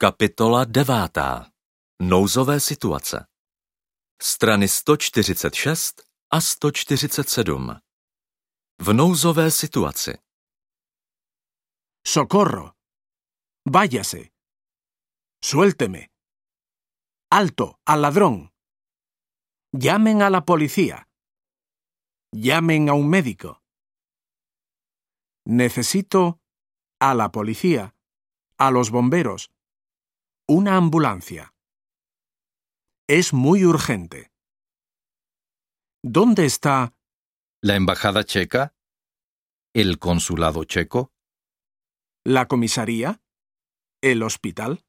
Kapitola 9. Nouzové situace. Strany 146 a 147. V nouzové situaci. ¡Socorro! ¡Váyase! ¡Suélteme! ¡Alto, al ladrón! ¡Llamen a la policía! ¡Llamen a un médico! Necesito a la policía, a los bomberos, una ambulancia. Es muy urgente. ¿Dónde está ¿La embajada checa? ¿El consulado checo? la comisaría? ¿El hospital?